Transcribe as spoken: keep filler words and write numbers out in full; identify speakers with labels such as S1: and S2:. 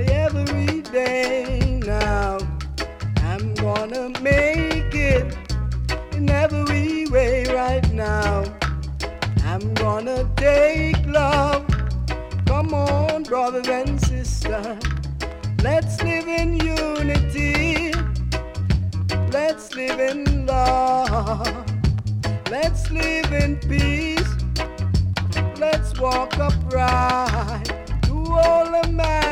S1: every day now. I'm gonna make it in every way right now. I'm gonna take love. Come on, brothers and sisters. Let's live in unity. Let's live in love. Let's live in peace. Let's walk upright. Do all the man.